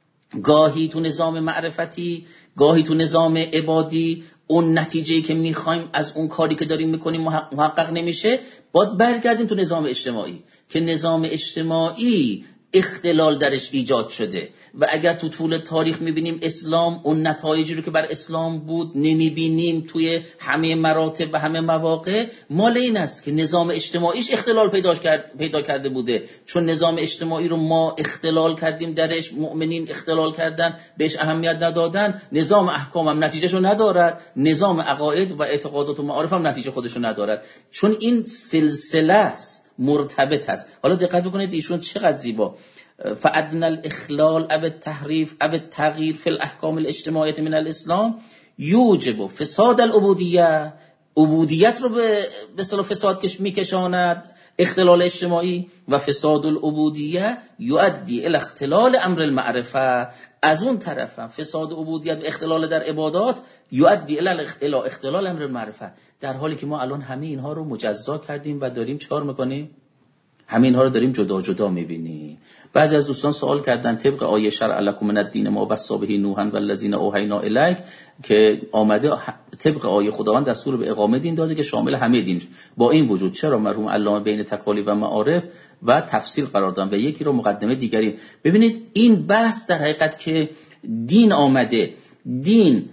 گاهی تو نظام معرفتی، گاهی تو نظام عبادی اون نتیجه‌ای که میخوایم از اون کاری که داریم میکنیم محقق نمیشه، باید برگردیم تو نظام اجتماعی که نظام اجتماعی اختلال درش ایجاد شده و اگر تو طول تاریخ میبینیم اسلام اون نتایجی رو که بر اسلام بود نمیبینیم توی همه مراتب و همه مواقع، مال این است که نظام اجتماعیش اختلال پیدا کرده بوده. چون نظام اجتماعی رو ما اختلال کردیم درش، مؤمنین اختلال کردن، بهش اهمیت ندادن، نظام احکام هم نتیجهشو ندارد، نظام عقاید و اعتقادات و معارف هم نتیجه خودشو ندارد، چون این سلسله است، مرتبط است. حالا دقت بکنید ایشون چقدر زیبا فادنا الاخلال او التحریف او التغییر فی الاحکام الاجتماعیه من الاسلام یوجب فساد العبودیه، عبودیت رو به اصطلاح فساد میکشاند اختلال اجتماعی، و فساد العبودیه یؤدی الی اختلال امر المعرفه، از اون طرف هم فساد عبودیت و اختلال در عبادات یؤدی الی اختلال امر المعرفه. در حالی که ما الان همه اینها رو مجزا کردیم و داریم چیکار میکنیم؟ همه اینها رو داریم جدا جدا میبینیم. بعضی از دوستان سوال کردن طبق آیه شرع لکم من الدین ما وصی به نوح والذین اوحینا الیک که آمده طبق آیه خداوند دستور به اقامه دین داده که شامل همه دین، با این وجود چرا مرحوم علامه بین تکالیف و معارف و تفصیل قرار دادن و یکی رو مقدمه دیگری؟ ببینید این بحث در حقیقت که دین آمده، دین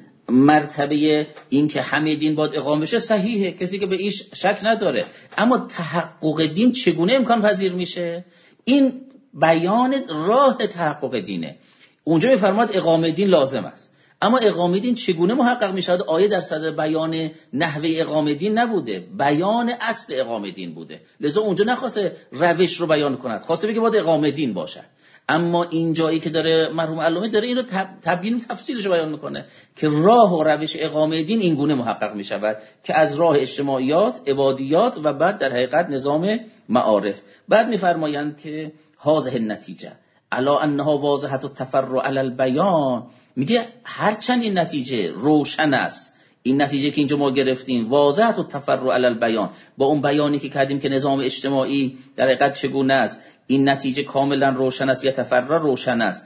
مرتبه این که همه دین باید اقامه بشه صحیحه، کسی که به ایش شک نداره، اما تحقق دین چگونه امکان پذیر میشه؟ این بیان راه تحقق دینه. اونجا میفرماد اقامه دین لازم است، اما اقامه دین چگونه محقق میشود؟ آیه در صدر بیان نحوه اقامه دین نبوده، بیان اصل اقامه دین بوده، لذا اونجا نخواسته روش رو بیان کند، خواسته بگه باید اقامه دین باشه. اما این جایی که داره مرحوم علامه داره این رو تبیین و تفصیلش رو بیان میکنه که راه و روش اقامه دین این گونه محقق میشود که از راه اجتماعیات، عبادیات و بعد در حقیقت نظام معارف. بعد میفرمایند که هذه النتیجه علی انها واضحه التفرع علی البیان، میگه هرچند این نتیجه روشن است، این نتیجه که اینجا ما گرفتیم واضحه التفرع علی البیان، با اون بیانی که کردیم که نظام اجتماعی در حقیقت چگونه است، این نتیجه کاملا روشن است، یا تفرع روشن است.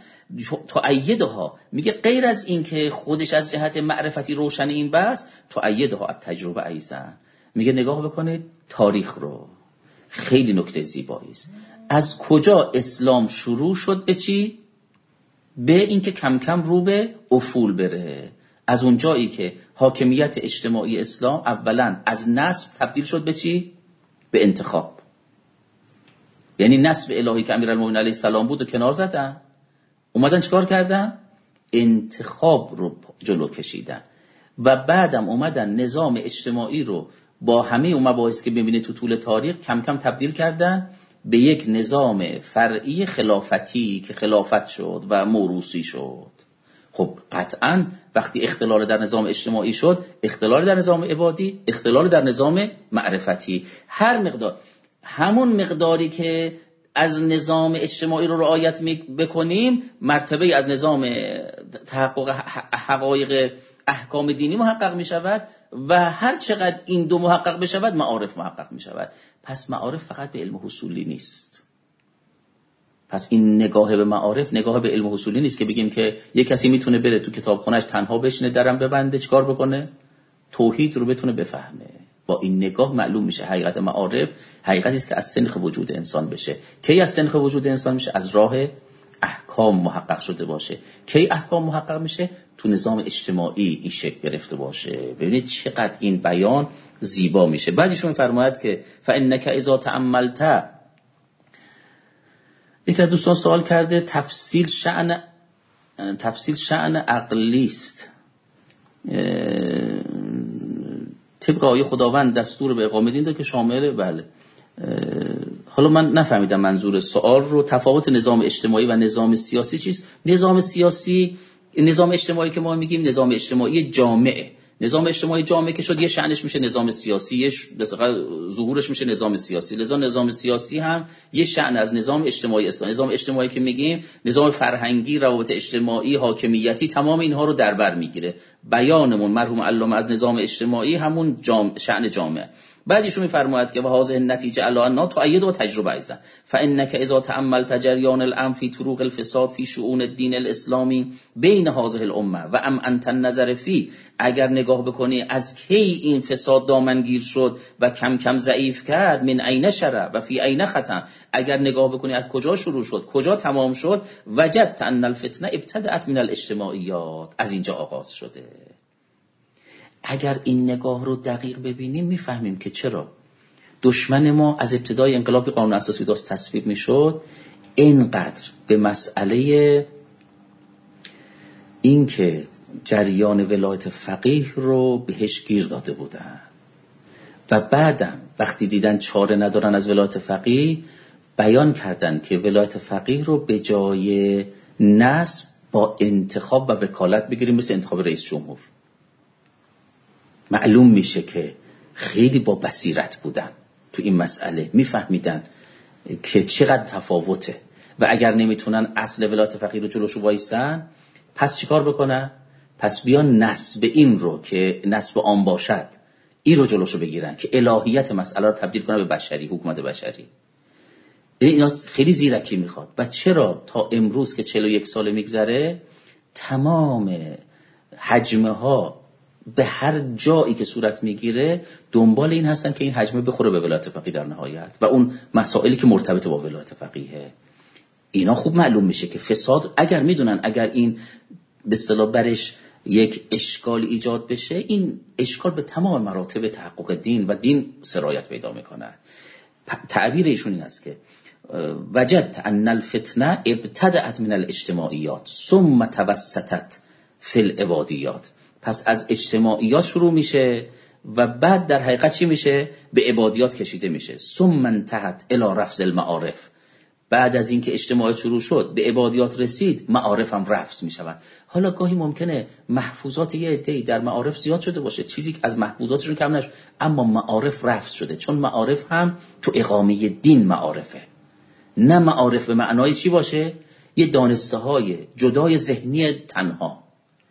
تؤیدها میگه غیر از این که خودش از جهت معرفتی روشن این بحث، تؤیدها التجربه ایضا، میگه نگاه بکنید تاریخ رو، خیلی نکته زیبایی است. از کجا اسلام شروع شد به چی؟ به اینکه کم کم رو به افول بره. از اون جایی که حاکمیت اجتماعی اسلام اولا از نسب تبدیل شد به چی؟ به انتخاب. یعنی نسب الهی که امیرالمومنین علیه السلام بود و کنار زدن، اومدن چیکار کردن؟ انتخاب رو جلو کشیدن و بعدم اومدن نظام اجتماعی رو با همه اون مباحث که ببینید تو طول تاریخ کم کم تبدیل کردن به یک نظام فرعی خلافتی که خلافت شد و موروثی شد. خب قطعاً وقتی اختلال در نظام اجتماعی شد، اختلال در نظام عبادی، اختلال در نظام معرفتی، هر مقدار همون مقداری که از نظام اجتماعی رو رعایت بکنیم، مرتبه از نظام تحقق حقایق احکام دینی محقق می شود و هر چقدر این دو محقق بشود معارف محقق می شود. پس معارف فقط به علم حصولی نیست. پس این نگاه به معارف نگاه به علم حصولی نیست که بگیم که یک کسی میتونه بره تو کتابخونه‌اش تنها بشینه درم ببنده چیکار بکنه؟ توحید رو بتونه بفهمه. با این نگاه معلوم میشه حقیقت معارف حقیقتی است که از سنخ وجود انسان بشه. کی از سنخ وجود انسان میشه؟ از راه احکام محقق شده باشه. کی احکام محقق میشه؟ تو نظام اجتماعی این شکل گرفته باشه. ببینید چقدر این بیان زیبا میشه. بعدش میفرماید که فانک اذا تأملت، یک از دوستان سوال کرده تفصیل شأن عقلی است. طبق آیه خداوند دستور به اقامه دین داده که شامله. بله، حالا من نفهمیدم منظور سوال رو. تفاوت نظام اجتماعی و نظام سیاسی چیست؟ نظام سیاسی، نظام اجتماعی که ما میگیم نظام اجتماعی جامعه. نظام اجتماعی جامعه که شد یه شأنش میشه نظام سیاسی، یه ظهورش میشه نظام سیاسی. لذا نظام سیاسی هم یه شأن از نظام اجتماعی است. نظام اجتماعی که میگیم نظام فرهنگی، روابط اجتماعی، حاکمیتی، تمام اینها رو در بر میگیره. بیانمون مرحوم علامه از نظام اجتماعی همون شأن جامعه. بعدش میفرماید که و هذه النتیجه علی ان تؤید و تجربه ایضا فانک اذا تأملت جریان الامر فی طرق الفساد فی شؤون الدین الاسلامی بین هذه الامه و انت النظر فی، اگر نگاه بکنی از کی این فساد دامنگیر شد و کم کم ضعیف کرد، من عین شرع و فی عین ختم، اگر نگاه بکنی از کجا شروع شد کجا تمام شد، وجدت ان الفتنه ابتدأت من الاجتماعیات، از اینجا آغاز شده. اگر این نگاه رو دقیق ببینیم میفهمیم که چرا دشمن ما از ابتدای انقلاب قانون اساسی داشت تصویب میشد اینقدر به مسئله این که جریان ولایت فقیه رو بهش گیر داده بودن و بعدم وقتی دیدن چاره ندارن از ولایت فقیه بیان کردن که ولایت فقیه رو به جای نصب با انتخاب و وکالت بگیریم، مثل انتخاب رئیس جمهور. معلوم میشه که خیلی با بصیرت بودن تو این مسئله، میفهمیدن که چقدر تفاوته و اگر نمیتونن اصل ولایت فقیه رو جلوشو وایسن، پس چیکار بکنن؟ پس بیان نسب این رو که نسب عام باشد این رو جلوشو بگیرن که الهیت مسئله رو تبدیل کنن به بشری، حکومت بشری. اینا خیلی زیرکی میخواد. و چرا تا امروز که 41 سال میگذره تمام حجمه ها به هر جایی که صورت میگیره دنبال این هستن که این حجمه بخوره به ولایت فقیه در نهایت و اون مسائلی که مرتبط با ولایت فقیه. اینا خوب معلوم میشه که فساد اگر میدونن اگر این به اصطلاح برش یک اشکال ایجاد بشه، این اشکال به تمام مراتب تحقق دین و دین سرایت پیدا میکنه. تعبیر ایشون این است که وجدت ان الفتنه ابتدأت من الاجتماعیات ثم توسطت فی العبادیات. پس از اجتماعیات شروع میشه و بعد در حقیقت چی میشه؟ به عبادیات کشیده میشه. ثم انتهت الی رفض المعارف. بعد از اینکه اجتماعیات شروع شد به عبادیات رسید، معارف هم رفض میشوند. حالا گاهی ممکنه محفوظات یه عده‌ای در معارف زیاد شده باشه، چیزی که از محفوظاتشون کم نشه، اما معارف رفض شده، چون معارف هم تو اقامه دین معارفه، نه معارف به معنای چی باشه؟ یه دانسته‌های جدای ذهنی تنها.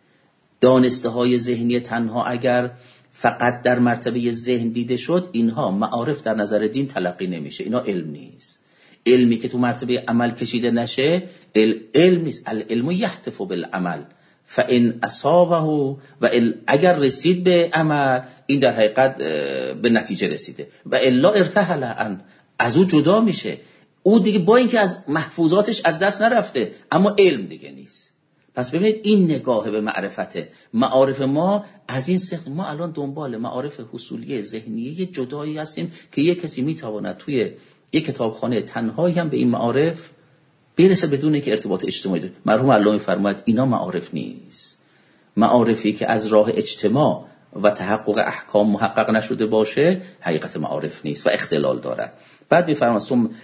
دانسته‌های ذهنی تنها اگر فقط در مرتبه ذهن دیده شد، اینها معارف در نظر دین تلقی نمیشه، اینا علم نیست. علمی که تو مرتبه عمل کشیده نشه علم نیست. العلم یهتف بالعمل فان اصابه و اگر رسید به عمل، این در حقیقت به نتیجه رسیده و الا ارتحل عن، از او جدا میشه. او دیگه با اینکه از محفوظاتش از دست نرفته اما علم دیگه نیست. پس ببینید این نگاه به معرفته. معارف ما از این سخت، ما الان دنبال معارف حصولیه ذهنیه جدایی هستیم که یک کسی میتواند توی یک کتابخانه تنهایی هم به این معارف برسه بدون اینکه ارتباط اجتماعی داره. مرحوم علامه می‌فرماید اینا معارف نیست. معارفی که از راه اجتماع و تحقق احکام محقق نشده باشه حقیقت معارف نیست و اختلال داره. بعد می‌فرماید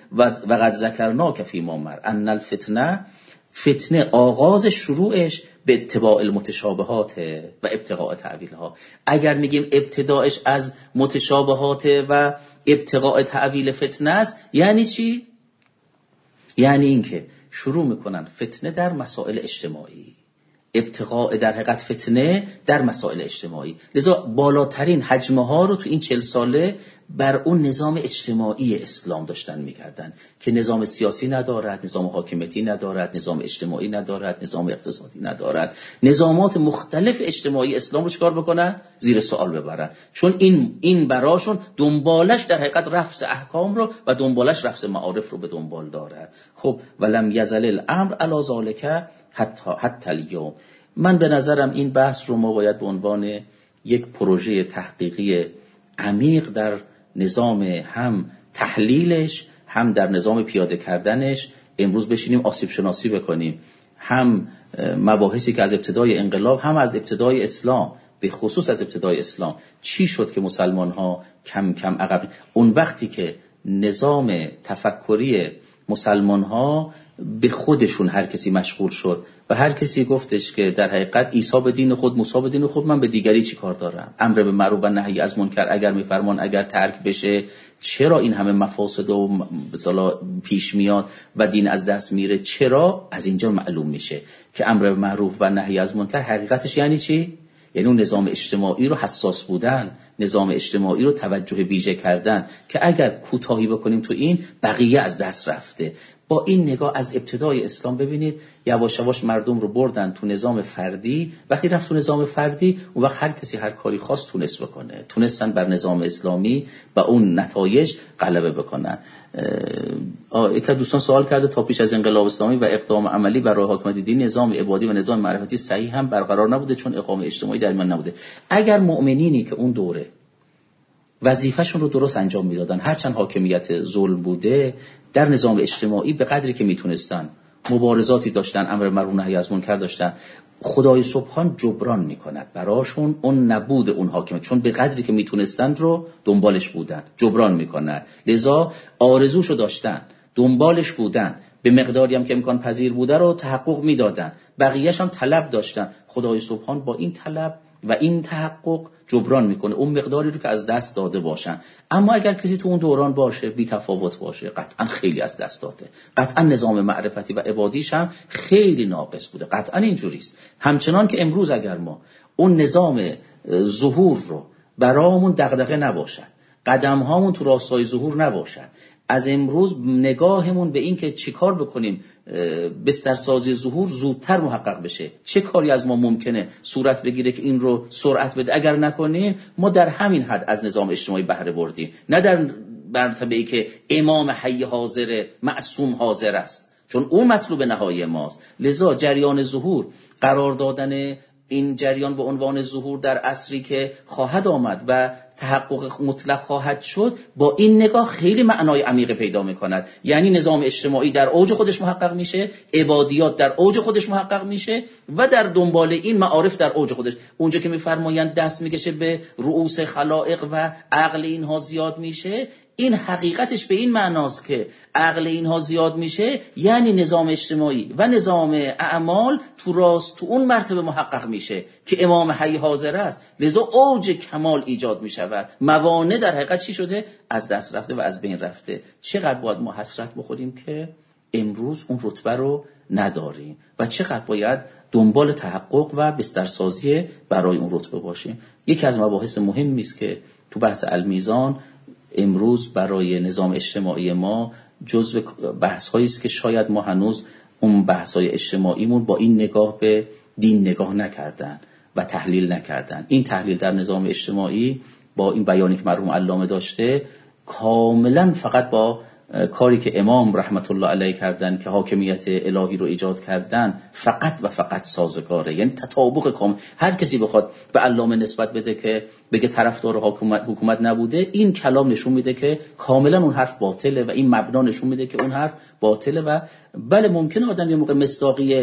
و قد ذکرناک فی ما مر ان الفتنه، فتنه آغاز شروعش به اتباع المتشابهات و ابتغاء تعویلها. اگر میگیم ابتداعش از متشابهات و ابتغاء تعویل فتنه است، یعنی چی؟ یعنی اینکه شروع میکنن فتنه در مسائل اجتماعی، ابتغاء در حقیقت فتنه در مسائل اجتماعی. لذا بالاترین حجمه ها رو تو این 40 ساله بر اون نظام اجتماعی اسلام داشتن میکردن که نظام سیاسی ندارد، نظام حاکمیتی ندارد، نظام اجتماعی ندارد، نظام اقتصادی ندارد. نظامات مختلف اجتماعی اسلام رو چکار بکنن؟ زیر سوال ببرن، چون این براشون دنبالش در حقیقت رفع احکام رو و دنبالش رفع معارف رو به دنبال دارد. خب ولم یزل الامر علی ذالک حتی اليوم. من به نظرم این بحث رو ما باید به عنوان یک پروژه تحقیقی عمیق در نظام هم تحلیلش هم در نظام پیاده کردنش امروز بشینیم آسیب شناسی بکنیم، هم مباحثی که از ابتدای انقلاب هم از ابتدای اسلام، به خصوص از ابتدای اسلام چی شد که مسلمان ها کم کم عقب. اون وقتی که نظام تفکری مسلمان ها به خودشون هر کسی مشغول شد و هر کسی گفتش که در حقیقت عیسی به دین خود، موسی به دین خود، من به دیگری چی کار دارم؟ امر به معروف و نهی از منکر اگر میفرمان اگر ترک بشه چرا این همه مفاسد و مثلا پیش میاد و دین از دست میره؟ چرا؟ از اینجا معلوم میشه که امر به معروف و نهی از منکر حقیقتش یعنی چی؟ یعنی اون نظام اجتماعی رو حساس بودن، نظام اجتماعی رو توجه ویژه کردن که اگر کوتاهی بکنیم تو این بقیه از دست رفته. با این نگاه از ابتدای اسلام ببینید یواش یواش مردم رو بردن تو نظام فردی. وقتی رفت تو نظام فردی اون وقت هر کسی هر کاری خواست تونست بکنه، تونستن بر نظام اسلامی و اون نتایج غلبه بکنن. یک دوستان سوال کرده تا پیش از انقلاب اسلامی و اقدام عملی برای حاکمیت دینی نظام عبادی و نظام معرفتی صحیح هم برقرار نبوده چون اقامه اجتماعی در ایمان نبوده. اگر مؤمنینی که اون دوره وظیفه‌شون رو درست انجام میدادن، هرچند حاکمیت ظلم بوده، در نظام اجتماعی به قدری که میتونستن مبارزاتی داشتن، امر معروف نهی از منکر داشتن، خدای سبحان جبران میکند براشون اون نبود اون حاکمیت، چون به قدری که میتونستن رو دنبالش بودن، جبران میکند. لذا آرزوشو داشتن، دنبالش بودن، به مقداری هم که امکان پذیر بوده رو تحقق میدادن، بقیه‌اش هم طلب داشتن. خدای سبحان با این طلب و این تحقق جبران میکنه اون مقداری رو که از دست داده باشن. اما اگر کسی تو اون دوران باشه بی تفاوت باشه، قطعا خیلی از دست داده، قطعا نظام معرفتی و عبادیش هم خیلی ناقص بوده، قطعا اینجوریست. همچنان که امروز اگر ما اون نظام ظهور رو برامون دغدغه نباشد، قدم هامون تو راستای ظهور نباشد، از امروز نگاهمون به این که چیکار بکنیم بسترسازی ظهور زودتر محقق بشه، چه کاری از ما ممکنه صورت بگیره که این رو سرعت بده، اگر نکنیم ما در همین حد از نظام اجتماعی بهره بردیم، نه در مرتبه‌ای که امام حی حاضر معصوم حاضر است، چون اون مطلوب نهایی ماست. لذا جریان ظهور، قرار دادن این جریان به عنوان ظهور در عصری که خواهد آمد و تحقق مطلق خواهد شد، با این نگاه خیلی معنای عمیق پیدا می‌کند. یعنی نظام اجتماعی در اوج خودش محقق میشه، عبادیات در اوج خودش محقق میشه و در دنبال این معارف در اوج خودش. اونجا که می‌فرمایند دست میکشه به رؤوس خلائق و عقل اینها زیاد میشه، این حقیقتش به این معناست که عقل اینها زیاد میشه، یعنی نظام اجتماعی و نظام اعمال تو اون مرتبه محقق میشه که امام حی حاضر است. لذا اوج کمال ایجاد میشود. موانع در حقیقت چی شده؟ از دست رفته و از بین رفته. چقدر باید ما حسرت بخوریم که امروز اون رتبه رو نداریم و چقدر باید دنبال تحقق و بسترسازی برای اون رتبه باشیم. یکی از مباحث مهمی است که تو بحث المیزان امروز برای نظام اجتماعی ما جزو بحث‌هایی است که شاید ما هنوز اون بحث‌های اجتماعیمون با این نگاه به دین نگاه نکردن و تحلیل نکردن. این تحلیل در نظام اجتماعی با این بیانی که مرحوم علامه داشته کاملا فقط با کاری که امام رحمت الله علیه کردن که حاکمیت الهی رو ایجاد کردن فقط و فقط سازگاره. یعنی تطابق کامل. هر کسی بخواد به علامه نسبت بده که بگه طرفدار حکومت نبوده، این کلام نشون میده که کاملا اون حرف باطله و این مبنا نشون میده که اون حرف باطله. و بله ممکنه آدم یه موقع مصداقی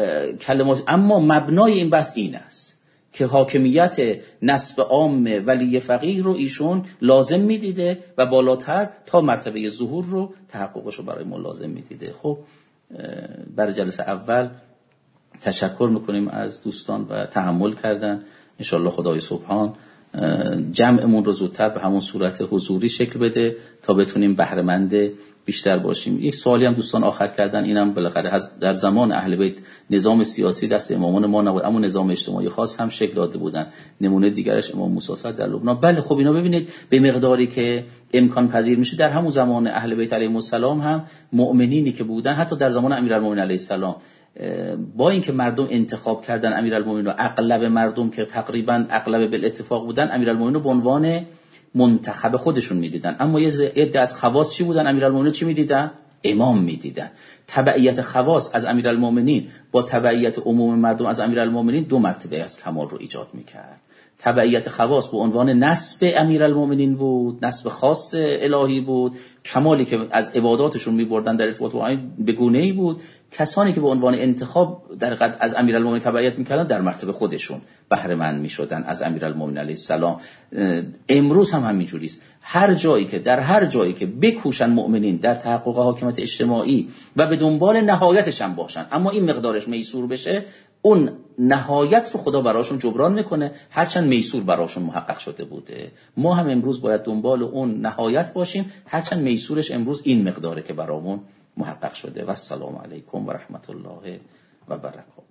کلمات، اما مبنای این بحث این است که حاکمیت نسب عام ولی فقیه رو ایشون لازم میدیده و بالاتر تا مرتبه ظهور رو تحققش رو برای ما لازم میدیده. خب برای جلسه اول تشکر میکنیم از دوستان و تحمل کردن. انشالله خدای سبحان جمعمون رو زودتر به همون صورت حضوری شکل بده تا بتونیم بهره‌مند بیشتر باشیم. یک سوالی هم دوستان آخر کردن، اینم بالاخره در زمان اهل بیت نظام سیاسی دست امامان ما نبود، اما نظام اجتماعی خاص هم شکل داده بودن. نمونه دیگرش امام موسی صدر در لبنان. بله خب اینا ببینید به مقداری که امکان پذیر میشه در همون زمان اهل بیت علیهم السلام هم مؤمنینی که بودن، حتی در زمان امیرالمومنین علیه السلام، با اینکه مردم انتخاب کردن امیرالمومنین رو، اغلب مردم که تقریبا اغلب بالاتفاق بودن امیرالمومنین رو به عنوان منتخب خودشون میدیدن، اما یه عده از خواص چی بودن؟ امیرالمومنین چی میدیدن؟ امام میدیدن. تبعیت خواص از امیرالمومنین با تبعیت عموم مردم از امیرالمومنین 2 مرتبه از کمال رو ایجاد میکرد. تبعیت خواص به عنوان نسب امیرالمومنین بود، نسب خاص الهی بود، کمالی که از عباداتشون میبردن در ارتباط با به گونه‌ای بود. کسانی که به عنوان انتخاب در قد از امیرالمومنین تبعیت میکردن در مرتبه خودشون بهره مند میشدن از امیرالمومنین علیه السلام. امروز هم همینجوری است. در هر جایی که بکوشن مؤمنین در تحقق حاکمیت اجتماعی و به دنبال نهایتش هم باشن، اما این مقدارش میسور بشه، اون نهایت رو خدا براشون جبران میکنه، هرچند میسور براشون محقق شده بوده. ما هم امروز باید دنبال اون نهایت باشیم، هرچند میسورش امروز این مقداره که برامون محقق شده. و السلام علیکم و رحمت الله و برکاته.